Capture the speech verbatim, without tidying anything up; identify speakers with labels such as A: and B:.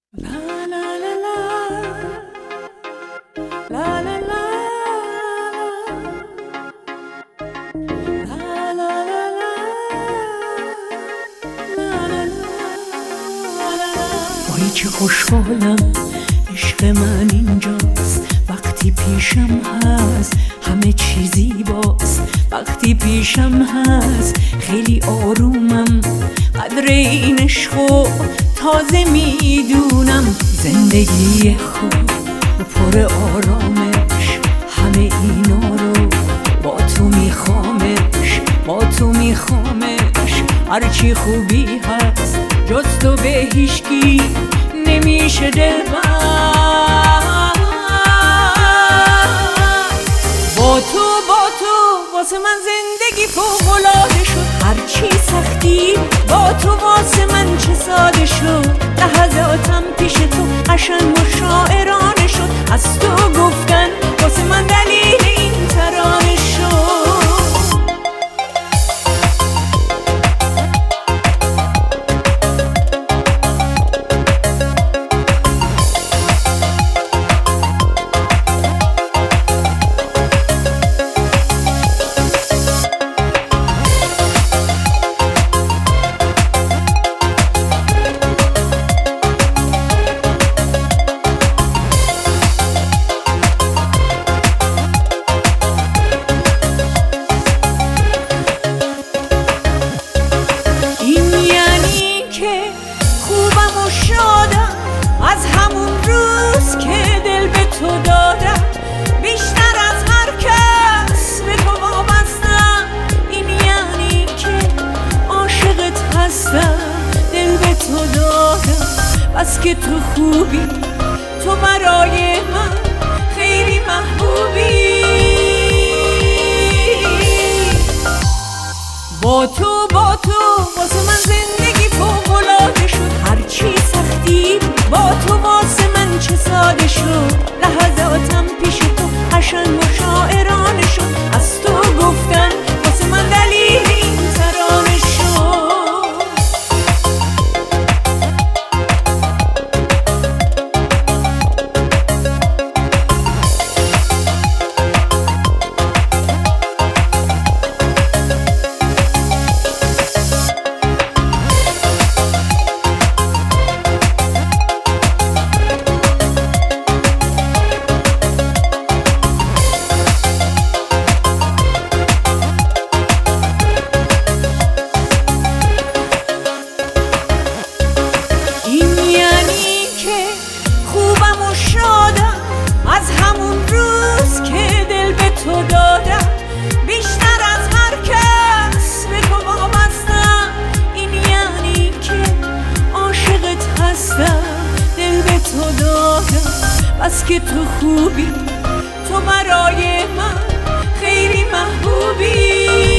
A: وای چه خوشحالم عشق من اینجاست، وقتی پیشم هست همه چیزی باست. وقتی پیشم هست خیلی آرومم، قدر این عشقو تازه میدونم. زندگی خوب و پر آرامش، همه اینا رو با تو میخوامش، با تو میخوامش. هرچی خوبی هست جز تو به هیچکی نمیشه دلبر. با تو با تو واسه من زندگی فوق‌العاده شد. هرچی سختی با تو واسه من چه ساده شد. لحظاتم پیش تو قشنگ و شاعرانه شد. از تو گفتن واسه من دلیل این ترانه شد. از همون روز که دل به تو دادم، بیشتر از هر کس به تو وابستم. این یعنی که عاشقت هستم، دل به تو دادم. بس که تو خوبی، تو برای من خیلی محبوبی. با تو با تو واسه من زندگی فوق‌العاده شد. هرچی سختی با تو واسه من چه ساده شد. لحظاتم پیش تو قشنگ و شاعرانه شد. از تو گفتن واسه من دلیل این ترانه شد. از همون روز که دل به تو دادم، بیشتر از هر کس به تو وابستم. این یعنی که عاشقت هستم، دل به تو دادم. بس که تو خوبی، تو برای من خیلی محبوبی.